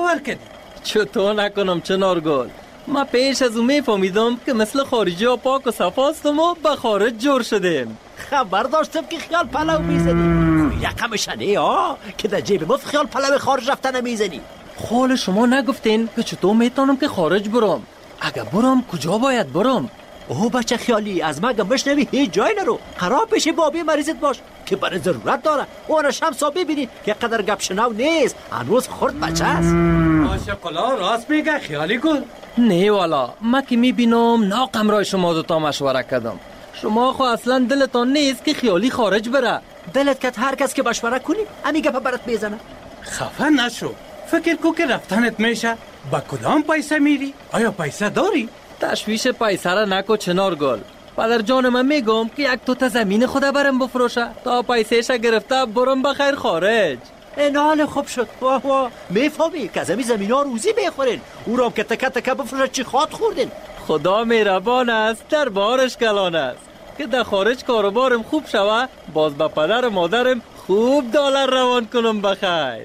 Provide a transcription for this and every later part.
باور کردی؟ چطور نکنم چنارگل؟ ما پیش از اون میفهمیدم که مثل خارجی ها پاک و صفاستم و به خارج جور شدیم. خبر داشتم که خیال پلو میزنی. یکم شنه ها که در جیب مفت خیال پلو خارج رفتن میزنی. خال شما نگفتین که چطور میتونم که خارج برم؟ اگه برم کجا باید برم؟ اوه بچه خیالی، از من بشنوی هیچ جای نرو. قرار پیش بابی مریضت باش که برای ضرورت داره. اون شمسا ببینی که قدر گپ شنو نیست، هنوز خرد بچه است. ماشاءالله راست میگه خیالی گل. نه والا، ما که میبینم ناقم رای شما دوتا مشوره کردم. شما خو اصلا دلتان نیست که خیالی خارج بره. دلت که هر کس که مشوره کنی همین گپ برات میزنه. خفه نشو، فکر کو که رفتنت میشه. با کدام پیسه میری؟ آیا پیسه داری؟ تشویش پیسه را نکو چنارگل. پدر جان من میگم که یک توت زمین خدا برم بفروشه تا پیسهش گرفته برم بخیر خارج. این حال خوب شد. واه واه، میفهمی که از زمین ها روزی میخورین، او را که تکه تکه بفروشه چی خواد خوردین. خدا مهربان است، در بارش کلان است که در خارج کاروبارم خوب شوه، باز با پدر و مادرم خوب دلار روان کنم بخیر.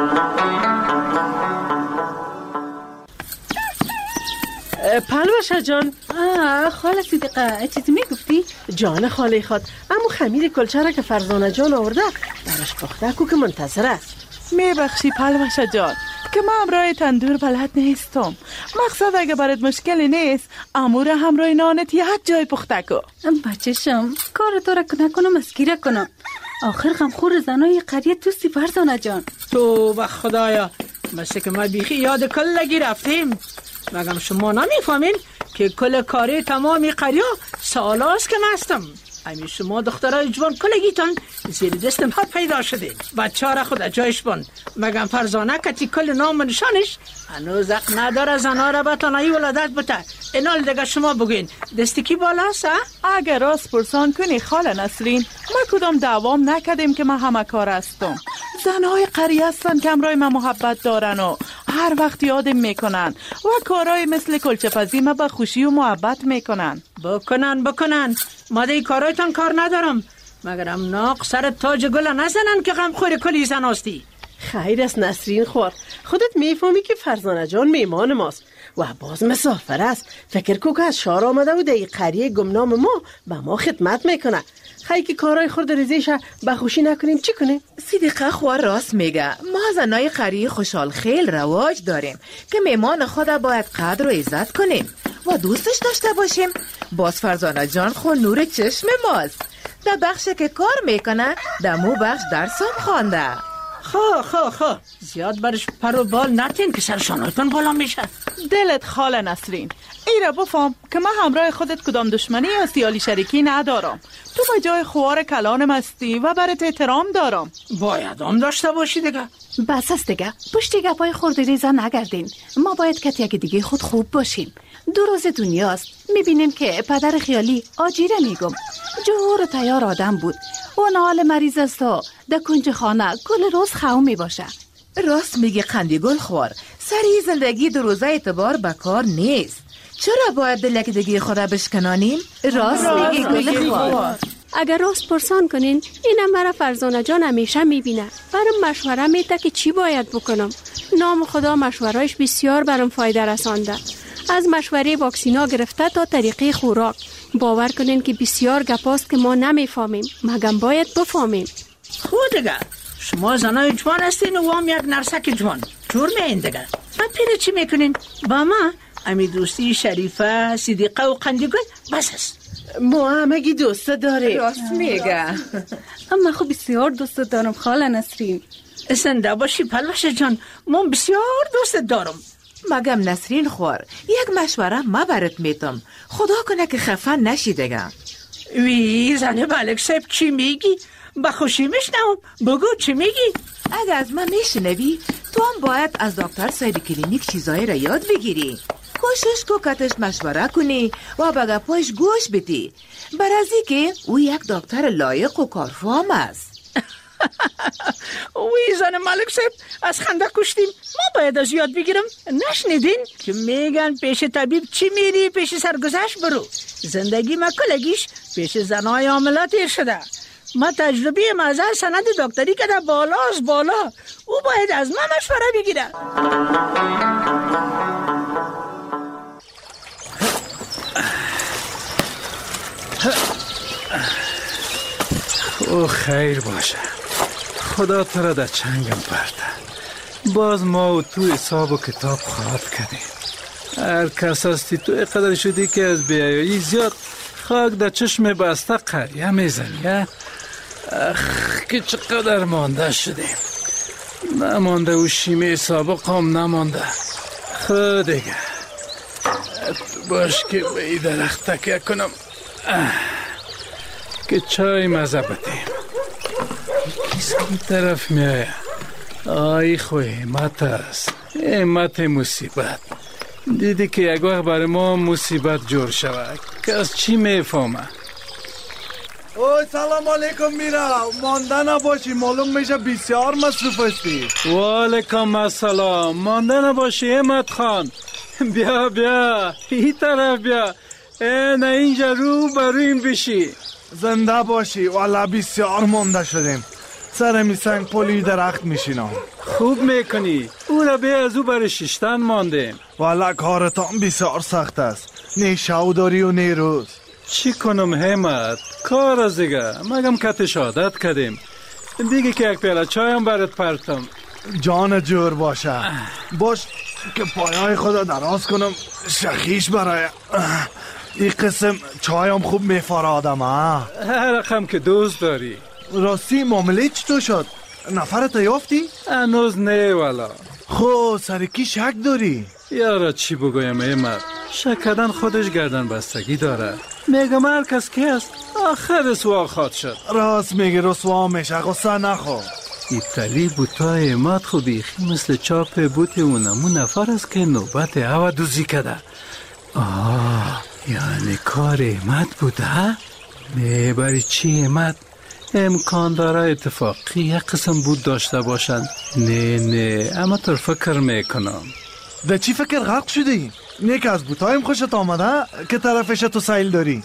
پلوشه جان. خاله صدیقه چیزی میگفتی؟ جان خاله خود، امو خمیر کلچه را که فرزانه جان آورده برش پخته کو که منتظر است. میبخشی پلوشه جان که من همراه تندور بلد نیستم. مقصد اگه برات مشکلی نیست امور همراه نانت یک جای پخته کو. بچه‌شم کار تو را نکنم اسکیره کنم. آخر غمخور زنای قریه توستی فرزانه جان. تو به خدایا، مثل که ما بیخی یاد کلگی رفتیم. مگم شما نمیفهمین که کل کاری تمامی قریه سالاست که مستم. همین شما دخترای جوان کلگیتان زیر دست ما پیدا شده. بچه را خود جایش بند. مگم فرزانه کتی کل نام نشانش هنوز حق نداره زنها را به تنهایی ولادت بته. اینال دیگه شما بگین دستی کی بالاست؟ اگر راست پرسان کنی خاله نسرین، ما کدام دوام نکردیم که ما همه کار هستم. زنهای قریه هستن که امرای ما محبت دارن و هر وقت یادم میکنن و کارهای مثل کلچه پزی ما با خوشی و محبت میکنن. بکنن ما دی کارایتان کار ندارم، مگرم ناق سر تاج گل نزنن که غمخور کلی زن هستی. خیر است نسرین خور، خودت میفهمی که فرزانه جان میمان ماست و باز مسافر است. فکر کو که از شهر آمده و در قریه گمنام ما به ما خدمت میکنه. خیلی که کارهای خورد ریزیش بخوشی نکنیم چی کنیم؟ صدیقه خواه راست میگه. ما زنای قریه خوشحال خیل رواج داریم که میمان خود باید قدر و عزت کنیم و دوستش داشته باشیم. باز فرزانه جان خو نور چشم ماست. در بخش که کار میکنه دمو بخش درسم خوانده. خو زیاد برش پر و بال نتین که سرشانتون بالا میشه. دلت خاله نسرین، ایره بفهم که من همراه خودت کدام دشمنی یا سیالی شریکی ندارم. تو به جای خوار کلانم هستی و برات احترام دارم. باید هم داشته باشی دیگه. بس است دیگه، پشت گپای خورد ریزا نگردین. ما باید که یک دیگه خود خوب باشیم. 2 روز دنیاست، میبینیم که پدر خیالی آجیره میگم جور و تیار آدم بود و نال مریض است و در کنج خانه کل روز خو میباشه. راست میگی قندی گل خوار، سری زندگی 2 روزه اعتبار بکار نیست. چرا باید دل یک دیگه خدا بشکنانیم؟ راست میگی گل خوار. اگر راست پرسان کنین اینم مرا فرزانه جان همیشه میبینه. برام مشوره میده که چی باید بکنم. نام خدا مشورهش بسیار برام فایده رسانده. از مشوره واکسینا گرفته تا طریقه خوراک. باور کنین که بسیار گپاست که ما نمیفهمیم، مگم باید بفهمیم. خود دیگه شما زنای جوان هستین و هم یک نرسک جوان جور میین دیگه. و پیره چی میکنین؟ با ما امی دوستی شریفه صدیقه و قندیگل بس است. ما همگی دوست داریم. راست میگه. اما خب بسیار دوست دارم خاله نسرین. زنده باشی پلوشه جان، من بسیار دوست دارم. مگم نسرین خوار، یک مشوره ما برات میتم، خدا کنه که خفه نشی دیگه. وی زنه ملک صاحب چی میگی؟ بخوشی میشنم، بگو چی میگی؟ اگه از من میشنوی تو هم باید از دکتر صاحب کلینیک چیزایی را یاد بگیری. کوشش کو کتش مشوره کنی و به گپایش گوش بدی، برازی که او یک دکتر لایق و کارفرما است. وی زن ملک صاحب از خنده کشتیم. ما باید از یاد بگیرم. نشنیدین که میگن پیش طبیب چی میری پیش سرگذشت برو. زندگی ما کلگیش پیش زنای عاملات ایر شده. ما تجربه محض سند دکتری که در بالاست بالا. او باید از ما مشوره بگیره. او خیر باشه. خدا تو را در چنگم پرده. باز ما و تو حساب و کتاب خواهد کردیم. هر کس هستی تو اقدر شدی که از بیایی زیاد خاک در چشم بسته قریه میزنی. که چقدر مانده شدیم. نمانده و شیمه سابق هم نمانده. خود دیگه باش که به این درخت تکیه کنم که چای مزه بدیم. کس که طرف میایه؟ آی خوی همت است. همت مصیبت. دیدی که یک وقت برای ما مصیبت جور شود که از چی میفهمه؟ اوه سلام علیکم میرا. مانده نباشی، معلوم میشه بسیار مصروف هستی. و علیکم السلام. مانده نباشی همت خان. بیا بیا این طرف بیا. نه اینجا رو برویم بشی. زنده باشی. والا بسیار مانده شدیم. سر می سنگ پلی درخت میشینم. خوب میکنی. او را به از او برای ششتن ماندیم. والا کارتان بسیار سخت است. نه شو داری و نه روز. چی کنم همت؟ کار از دیگه. مگم کتش عادت کردیم. دیگه که یک پیاله چایم برات پرتم. جان جور باشه. باش که پایای خدا دراز کنم شخیش برای این قسم چایم خوب میفاره آدم. هر رقم که دوست داری. راستی معامله چطور شد؟ نفرت یافتی؟ هنوز نه والا. خب سرکی شک داری؟ یارا چی بگویم احمد؟ شک کردن خودش گردن بستگی داره. میگم هر کس که است آخر رسوا خواهد شد. راست میگی رسوا میشه. غصه نخو. ایتالی بوتای احمد خو بیخی مثل چاپ بوت اونمون نفر است که نوبت هوا دوزی کده. یعنی کار احمد بوده؟ نه برای چی احمد؟ امکان داره اتفاقی یک قسم بود داشته باشند. نه اما تو فکر میکنم. در چی فکر غرق شدی؟ نه که از بوتایم خوشت آمده که طرفش تو سایل داری؟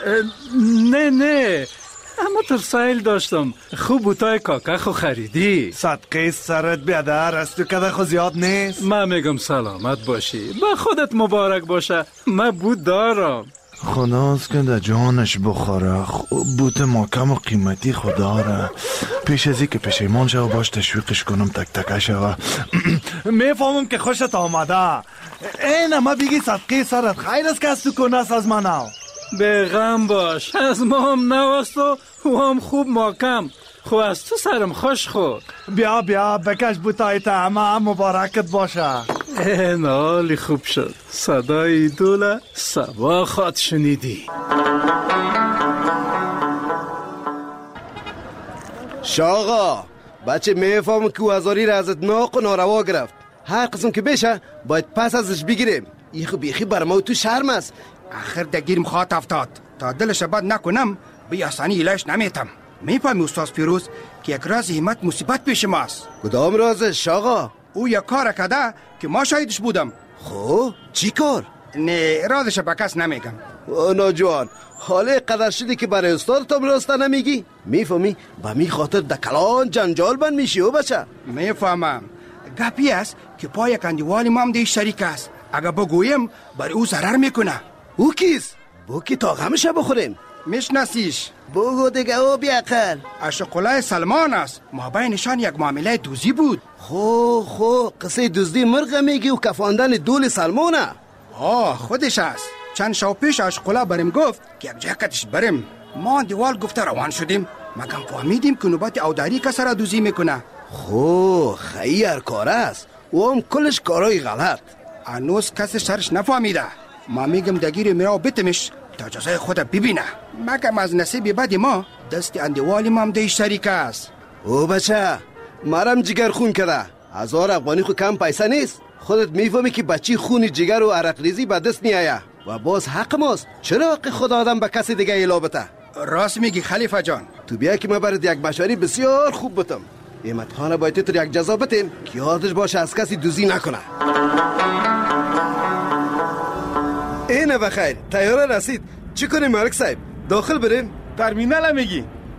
نه اما تو سایل داشتم. خوب بوتای کاکا خو خریدی. صدقه سرت بیادر است تو کده خو زیاد نیست. من میگم سلامت باشی. با خودت مبارک باشه. من بود دارم. خداست که در جانش بخوره. بوت محکم و قیمتی خدا را. پیش ازی که پشیمان شو باش تشویقش کنم تک تکه شو. میفهمم که خوشت آمده. این ما بگی صدقه سرت خیر است که از تو کنست از من او. به غم باش. از ما هم نواست و هم خوب محکم. خو از تو سرم خوش خود. بیا بکش بوتای همه مبارکت باشه. این حالی خوب شد. صدای دوله سبا خواد شنیدی. شاغا بچه میفهم که وزاری را ازت ناق و ناروا گرفت. هر قسم که بشه باید پس ازش بگیریم. ای خو بیخی برما تو شرم است. آخر دگیرم خواهد افتاد. تا دلش بد نکنم به آسانی ایلاش نمیتم. میفهمی استاد فیروز که یک راز همت مصیبت پیش ماست. کدام رازش شاغا؟ او یک کار کده که ما شاهدش بودم. خب چی کار؟ نه رازش به کس نمیگم. ناجوان حاله قدر شدی که برای استادتم راسته نمیگی؟ میفهمی با می خاطر دکلان جنجال بند میشی و بچه. میفهمم. گپی است که پای کندیوال ما هم دیش شریک است. اگه بگویم برای او ضرر میکنه. او کیست؟ بو که تا غمشه بخوریم. میشناسیش؟ بگو دیگه او بیاقل. اشقلای سلمان است. ما بینشان یک معامله دوزی بود. خو قصه دزدی مرغ میگی و کفاندن دول سلمانه؟ خودش است. چند شو پیش اشقلا بریم گفت که یک جاکتش بریم. ما دیوال گفته روان شدیم. مگم فهمیدیم که نوبت اوداری کس را دوزی میکنه. خیر کار است. و هم کلش کارای غلط. هنوز کسی سرش نفهمیده. ما میگم دگیر میراو بتمش تا جزای خود ببینه. مگم از نصیب بد ما دست اندیوالی ما هم دیش شریک است. او بچه مرم جگر خون کرده. 1000 افغانی خو کم پیسه نیست. خودت میفهمی که بچی خون جگر و عرق ریزی به دست میآید و باز حق ماست. چرا حق خود آدم به کسی دیگه ایلا بته؟ راست میگی خلیفه جان. تو بیا که ما برات یک مشوری بسیار خوب بتم. احمد خان باید تو یک جزا بتیم که یادش باشه از کسی دوزی نکنه. اینه بخیر تیاره رسید. چی کنیم مالک صاحب؟ داخل بریم؟ ترمینال میگی؟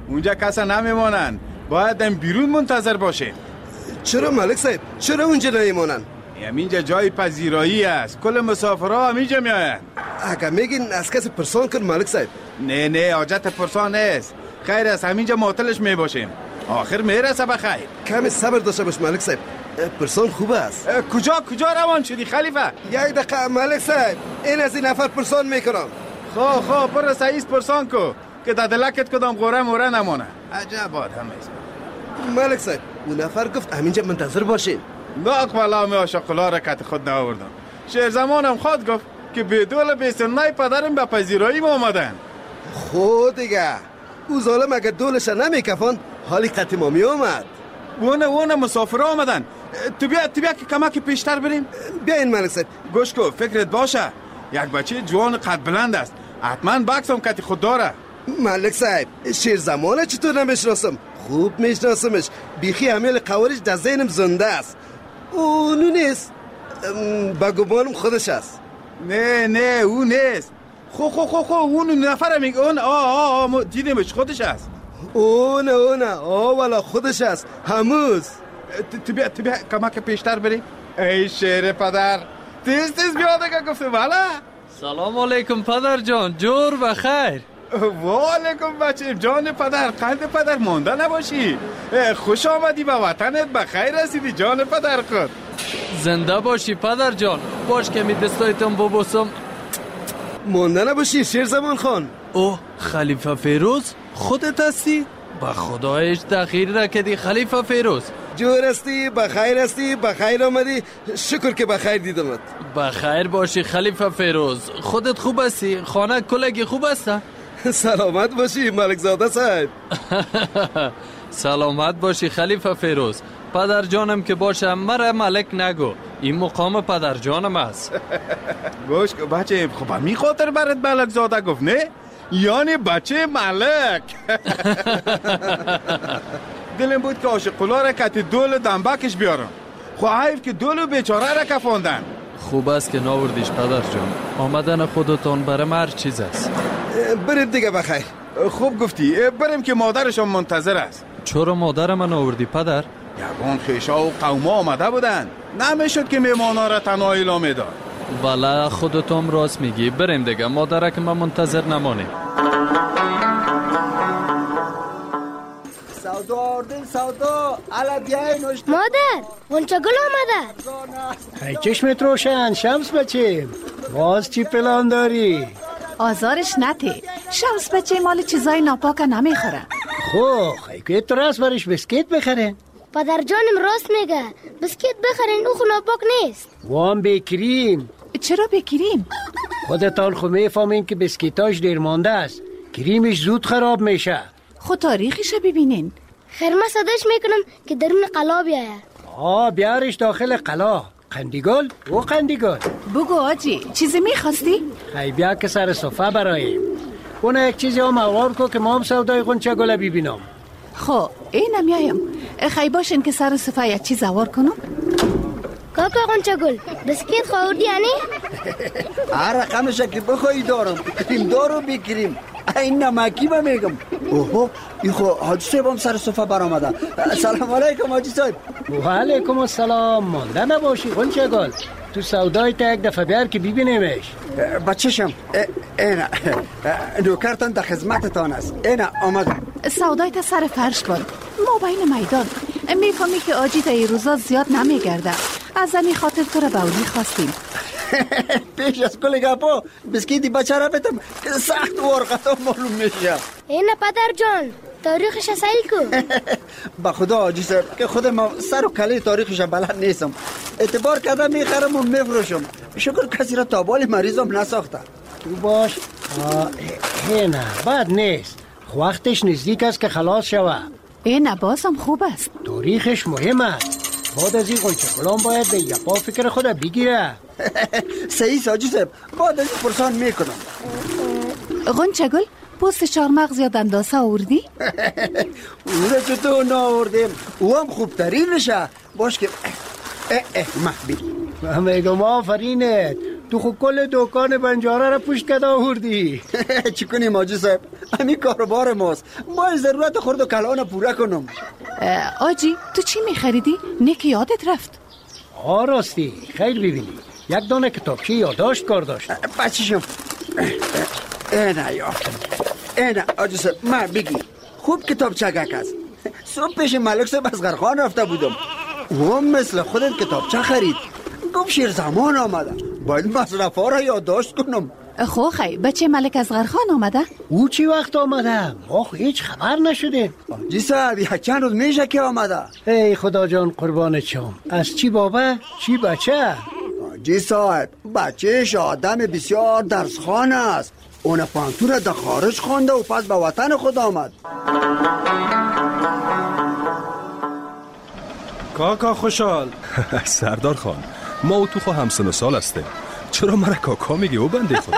اونجا کسا نمیمانن، باید دم بیرون منتظر باشیم. چرا ملک صاحب؟ چرا اونجا نمیمانن؟ اینجا جای پذیرایی است، کل مسافرها همینجا میآیند. اگه میگین از کسی پرسان کن ملک صاحب. نه حاجت پرسان نیست، خیر است همینجا معطلش میباشیم، آخر میرسه بخیر. کمی صبر داشته باش ملک صاحب، پرسان خوب است. کجا روان شدی خلیفه؟ یک دقیقه ملک صاحب، این از این نفر پرسان میکنم. خواه برو سعیس پرسان کو که در دلکت کدام غوره موره نمانه. عجب آدم است. ملک صاحب اون نفر گفت همینجا منتظر باشین. ناقبلا می عاشقلا را کت خود ناوردم. شیر زمانم خود گفت که بدول بیستنای پدرم به پذیرایی آمدن. خود دیگه او ظالم اگر دولش نمیکفان حالی قطع ما می آمد. اونه مسافر آمدن. تو بیا که کمک پیشتر بریم. بیاین ملک صاحب. گوش کو فکرت باشه، یک بچه جوان قد بلند است، حتما بکسم کتی خود داره. ملک صاحب شیر زمانه چطور نمیشناسم؟ خوب میشناسمش، بیخی امیل قوارش در ذهنم زنده است. اونو نیست، با گمانم خودش است. نه اون نیست. خو اون نفر میگه اون دیدیمش خودش است. اون والا خودش است، هموز. تو بیا کمک پیشتر بریم. ای شیر پدر تیز بیا دیگه گفته والا. سلام علیکم پدر جان، جور بخیر. و علیکم بچه جان پدر، قلب پدر مانده نباشی. خوش آمدی به وطنت، بخیر رسیدی جان پدر خود. زنده باشی پدر جان، باش که می دستایتم ببوسم. مانده نباشی شیر زمان خان. اوه خلیفه فیروز خودت هستی؟ با خدایش تأخیر نکردی خلیفه فیروز. جور استی، بخیر آمدی، شکر که بخیر دیدمت. بخیر باشی خلیفه فیروز، خودت خوب هستی؟ خانه کلگی خوب است؟ سلامت باشی ملک زاده صاحب. سلامت باشی خلیفه فیروز. پدر جانم که باشه مرا ملک نگو، این مقام پدر جانم است. گوش بچه خب می خاطر برات ملک زاده گفت نه؟ یعنی بچه ملک. دلم بود که عاشقولا را کتی دول دنبکش بیارم، حیف که دول بیچاره را کفاندن. خوب است که ناوردیش پدر جان، آمدن خودتان برام هر چیز است. بریم دیگه بخیر. خوب گفتی، بریم که مادرشان منتظر است. چرا مادرم ناوردی پدر؟ یگان خیشا و قوما آمده بودن، نمیشد که میمانا را تنها اعلام میداد. والا خودتون راست میگی، بریم دیگه، مادر که ما منتظر نمانیم. سودا الا بیاین. مادر غنچه گل آمده. ای چشمت روشن شمس بچه، باز چی پلان داری؟ آزارش نته، شمس بچه مال چیزای ناپاک نمیخوره. خیلی که تو راست برش بسکیت بخره. پدر جانم راست میگه، بسکیت بخرین او ناپاک نیست. وام بکریم. چرا بکریم؟ خودتان خو میفهمین که بسکیتاش دیر مانده است، کریمش زود خراب میشه. خود تاریخش ببینین. خیر ما صداش میکنم که درون قلا بیایه. بیارش داخل قلا. قندیگل و قندیگل. بگو آجی چیزی میخواستی؟ خیلی بیا که سر صفحه براییم. اونه یک چیزی هم اوار کو که ما هم سودای غنچه گل ببینم. خب اینم میایم. خیلی باشین که سر صفحه یک چیز اوار کنم. کاکا غنچه گل بسکیت خوردی یعنی؟ رقمش که بخوایی دارم، کریم دارو بکریم. این نمکی با میگم. اوه این خو حاجی صاحب هم سر صفحه برآمده. سلام علیکم حاجی صاحب. و علیکم السلام. مانده نباشی غنچه گل، تو سودای تا یک دفعه بیار که ببینیمش. بچه‌شم اینا نوکرتان در خدمتتان است. اینا آمدم. سودای تا سر فرش باد، ما بین میدان. میفهمی که آجی تا این روزا زیاد نمیگرده، از همین خاطر تو را بولی خواستیم. پیش از کل گپا بسکیتی بچه را بتم که سخت ورقتا معلوم میشه. اینا پدر جان تاریخش اصیل کو. با خدا آجی صاحب که خود ما سر و کله تاریخش بلد نیستم، اعتبار کردم میخرم و میفروشم. شکر کسی را تابال مریضم نساخته. تو باش. نه بد نیست، وقتش نزدیک است که خلاص شوه. این بازم خوب است، تاریخش مهم است. بعد از این غنچه گلان باید به یپا فکر خود بگیره. صحیح حاجی صاحب، بعد از این پرسان میکنم. غنچه گل پوست چارمغز یا دنداسه آوردی؟ او را چطور ناوردیم، او هم خوبترین نشه. باش که محبی میگم آفرینت، تو خود کل دکان بنجاره را پشت کده آوردی. چی کنیم حاجی صاحب؟ همین کاروبار ماست. ما ضرورت خورد و کلان پورا کنم. آجی تو چی میخریدی؟ نه که یادت رفت. راستی خیر ببینی یک دانه کتابچه یادداشت کار داشت. بچه‌شم اینه یافتم. اینه حاجی صاحب من بگی خوب کتابچه گک است. صبح پیش ملک صاحب اصغرخان رفته بودم و مثل خودت کتابچه خرید. گفت شیر زمان آمده باید مصرفا را یادداشت کنم. خو خی بچه ملک اصغرخان آمده؟ او چی وقت آمده؟ ما هیچ خبر نشده. حاجی صاحب یک چند روز میشه که آمده. ای خدا جان قربان چم. از چی بابا؟ چی بچه؟ حاجی صاحب بچهش آدم بسیار درسخوان است. اون پانتون در خارج خوانده و پس به وطن خود آمد. کاکا خوشحال. سردار خان ما و تو خو همسن و سال هستیم، چرا مرا کاکا میگی او بنده خدا؟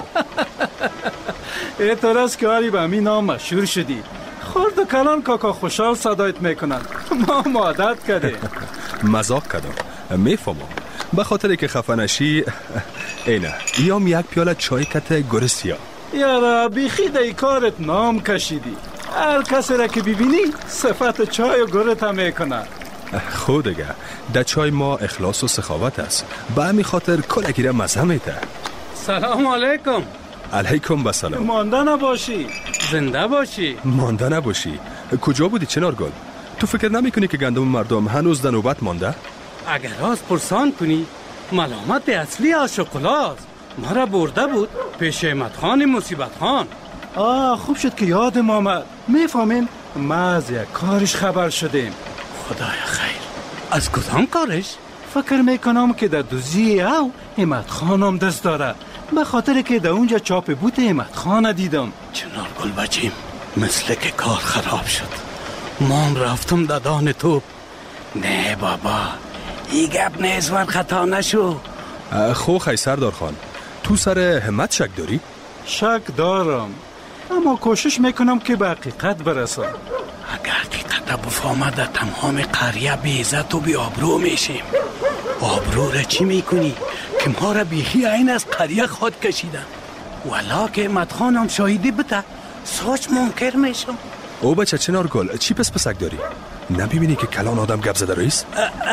اعتراض که آری به همین نام مشهور شدی، خورد و کلان کاکا خوشحال صدایت میکنن. ما عادت کرده. مزاق کردم میفهمم، به خاطر که خفه نشی. اینه یام یک پیاله چای کته گل سیاه. یارا بیخی دی کارت نام کشیدی. هر کسی را که ببینی صفت چای و گلت هم میکنه. خود دیگه در چای ما اخلاص و سخاوت است، به همین خاطر کلکی را مزه میده. سلام علیکم. علیکم بسلام. مانده نباشی، زنده باشی. مانده نباشی؟ کجا بودی چنارگل؟ تو فکر نمی کنی که گندم مردم هنوز در نوبت مانده؟ اگر راست پرسان کنی ملامت اصلی از شکلاست. مرا برده بود پیش احمد خان مصیبت خان. خوب شد که یادم آمد. میفهمین ما از یک کارش خبر شدیم. خدای خیر. از کدام کارش؟ فکر میکنم که در دوزی او احمد خانم دست داره، به خاطر که در اونجا چاپ بوت احمد خان دیدم. چنار گل بچیم مثل که کار خراب شد. من رفتم دادان تو. نه بابا ای گپ نیز ور خطا نشو. خو خی سردار خان تو سر همت شک داری؟ شک دارم اما کوشش میکنم که به حقیقت برسم. اگر حقیقت بفهمه در تمام قریه بی عزت و بی آبرو میشیم. آبرو را چی میکنی که ما را بیخی این از قریه خود کشیدن. ولا که احمد خانم شاهدی بده سوچ منکر میشم. او بچه چنار گل چی پسک داری؟ نمیبینی که کلان آدم گپ زده رئیس؟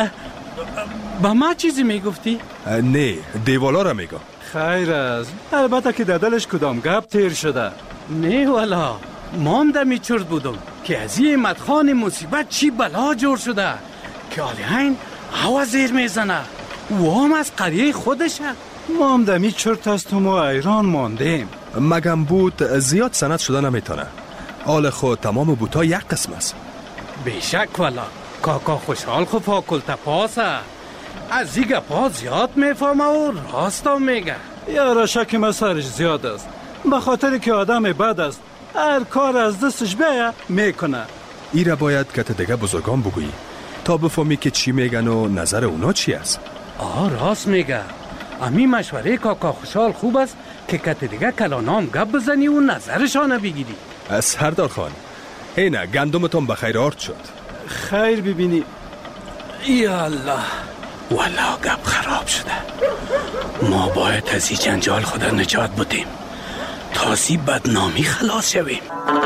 با ما چیزی میگفتی؟ نه دیوالا را میگم. خیر است، البته که دلش کدام گپ تیر شده. نه والا مام در میچرد بودم که از این احمد خان مصیبت چی بلا جور شده که آلیهین هوا زیر میزنه و هم از قریه خودشه. مام در میچرد هستم و ایران ماندیم. مگم بود زیاد سند شده نمیتونه. آل خود تمام بوتا یک قسم است. بیشک والا کاکا خوشحال خو فاکل تپاسه. از این گپا زیاد میفهمه و راستم میگه. یارا شک ما سرش زیاد است، به خاطر که آدم بد است. هر کار از دستش بیه میکنه. ایره باید کت دیگه بزرگان بگویی تا بفهمی که چی میگن و نظر اونا چی است. راست میگه. امی مشوره کاکا خوشحال خوب است که کت دیگه کلانام گپ بزنی و نظرشانه بگیری. سردار خان اینه گندمتون بخیر آرد شد. خیر ببینی. یا الله والا گپ خراب شده. ما باید از این جنجال خدا نجات بدیم تا از این بدنامی خلاص شویم.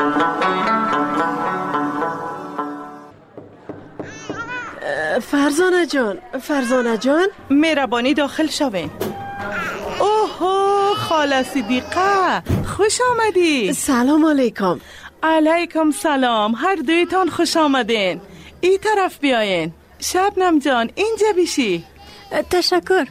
فرزانه جان مهربانی داخل شوین. اوه خاله صدیقه خوش آمدی. سلام علیکم. علیکم سلام. هر دویتان خوش آمدین. این طرف بیاین. شبنم جان اینجا بیشی. تشکر.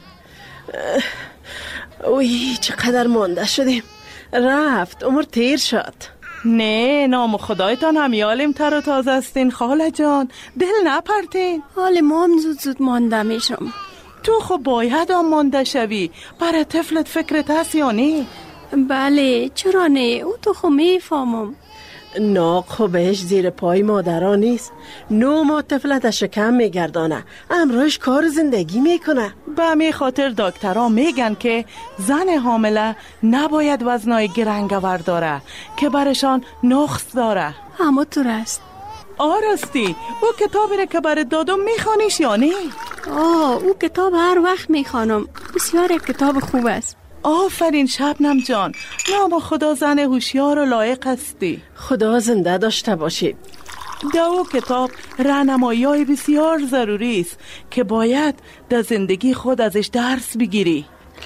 اوی چقدر مانده شدیم. رفت عمر تیر شد. نه نام خدایتان همیالیم تر و تازه استین خاله جان. دل نپرتین. حال ما هم زود مانده میشم. تو خب باید هم مانده شوی. برای طفلت فکرت هست یا نه؟ بله چرا نه، او تو خب میفهمم. ناق خوبش زیر پای مادران نیست. 9 ماه طفلت شکم میگردانه، امروز کار زندگی میکنه. به می خاطر دکترها میگن که زن حامله نباید وزنای گرنگور داره که برشان نقص داره. اما تو راست. راستی او کتابی را که برات دادم میخوانیش یا نه؟ او کتاب هر وقت میخوانم. بسیار کتاب خوب است. آفرین شبنم جان، نام خدا زن هوشیار و لایق هستی. خدا زنده داشته باشید. دو کتاب راهنمایی‌های بسیار ضروری است که باید در زندگی خود ازش درس بگیری.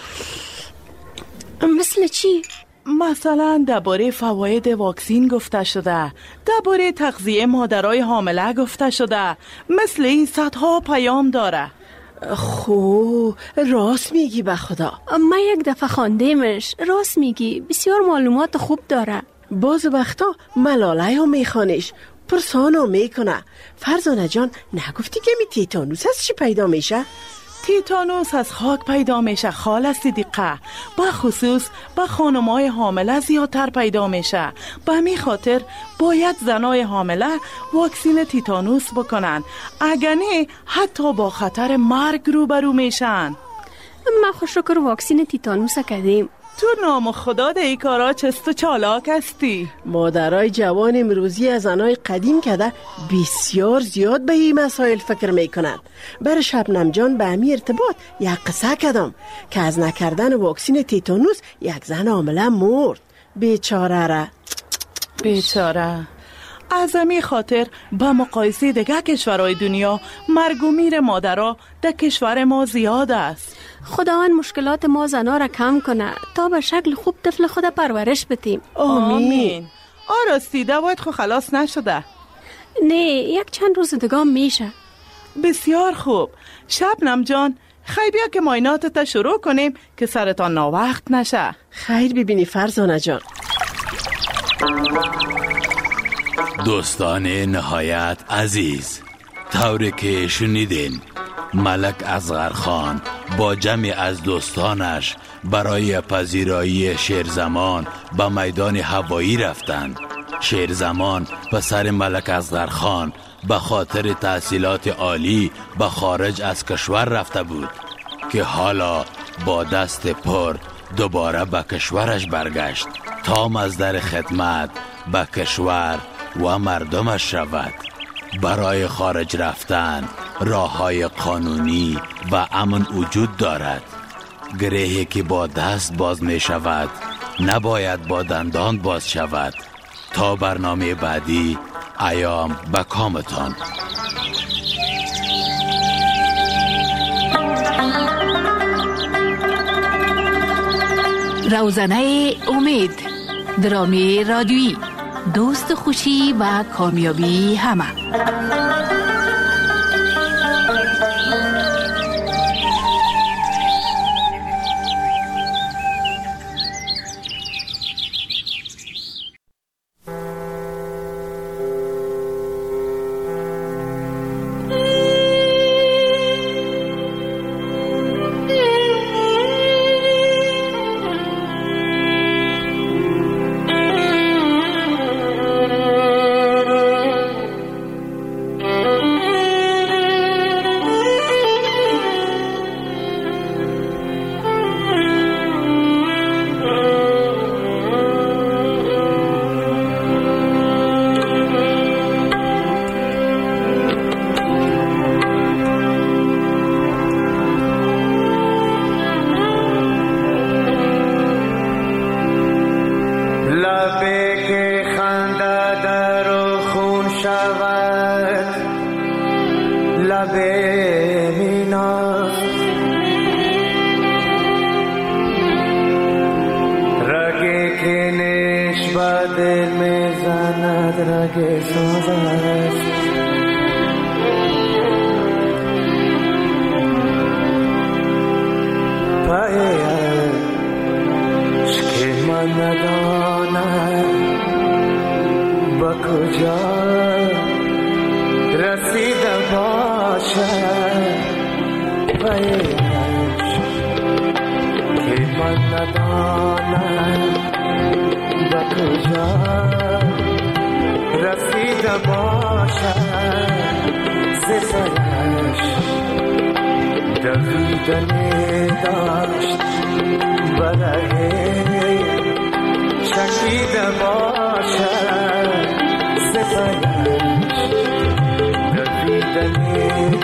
مثل چی؟ مثلا درباره فواید واکسین گفته شده، درباره تغذیه مادرای حامله گفته شده. مثل این صدها پیام داره. خو راست میگی به خدا. من یک دفعه خواندمش. راست میگی، بسیار معلومات خوب داره. باز وقتا ملاله ها میخوانش، پرسانو میکنه. فرزانه جان نگفتی که می تیتانوس از چی پیدا میشه؟ تیتانوس از خاک پیدا میشه خاله صدیقه. با خصوص با خانمای حامله زیادتر پیدا میشه. به می خاطر باید زنای حامله واکسین تیتانوس بکنن، اگر نه حتی با خطر مرگ روبرو میشن. ما خوشکر واکسین تیتانوس کردیم. تو نام خدا ده ای کارا چست و چالاک هستی. مادرای جوان امروزی از زنای قدیم کده بسیار زیاد به این مسائل فکر میکنند. برای شبنم جان به امی ارتباط یک قصه کدم که از نکردن واکسین تیتانوس یک زن حامله مرد. بیچاره را. بیچاره. از امی خاطر با مقایسه دیگه کشورهای دنیا مرگ و میر مادرها در کشور ما زیاد است. خداوند مشکلات ما زنا را کم کنه تا به شکل خوب طفل خود پرورش بدیم. آمین. آراستی دوایت خو خلاص نشده؟ نه، یک چند روز دیگه میشه. بسیار خوب. شبنم جان خیلی بیا که معایناتت شروع کنیم که سرتان ناوقت نشه. خیر ببینی فرزانه جان. دوستان نهایت عزیز، طوری که شنیدین ملک اصغر خان با جمعی از دوستانش برای پذیرایی شیرزمان به میدان هوایی رفتند. شیرزمان پسر ملک اصغر خان به خاطر تحصیلات عالی به خارج از کشور رفته بود که حالا با دست پر دوباره به کشورش برگشت تا مصدر خدمت به کشور و مردمش شود. برای خارج رفتن راه‌های قانونی و امن وجود دارد. گرهی که با دست باز می شود نباید با دندان باز شود. تا برنامه بعدی، ایام به کامتان. روزنه امید، درامی رادیویی، دوست خوشی و کامیابی همه.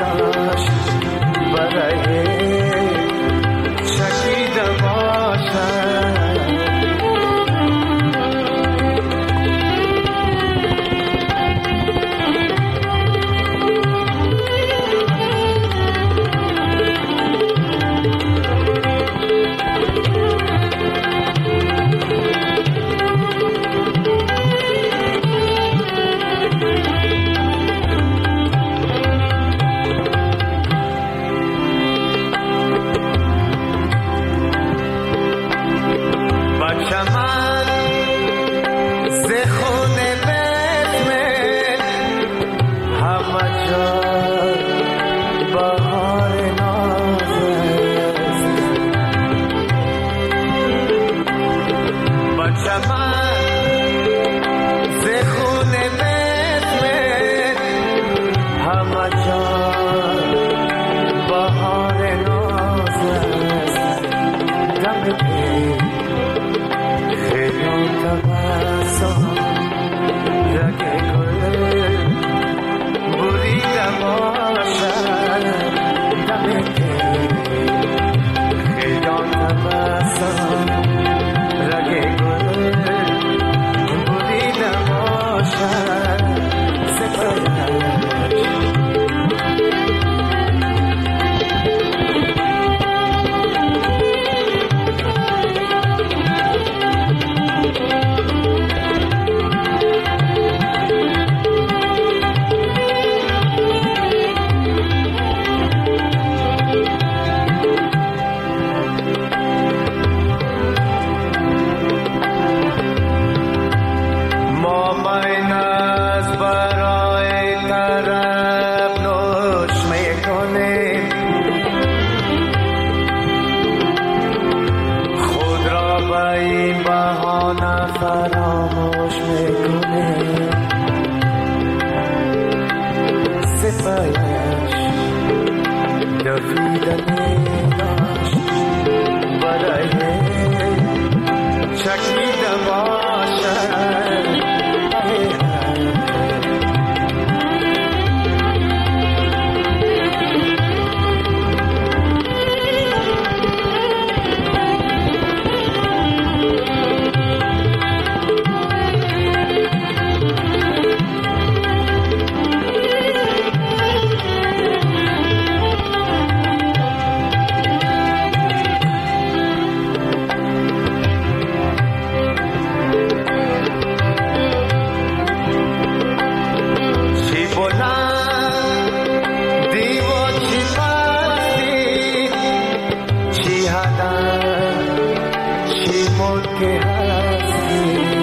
شکید باشد وطن چی ملک هستی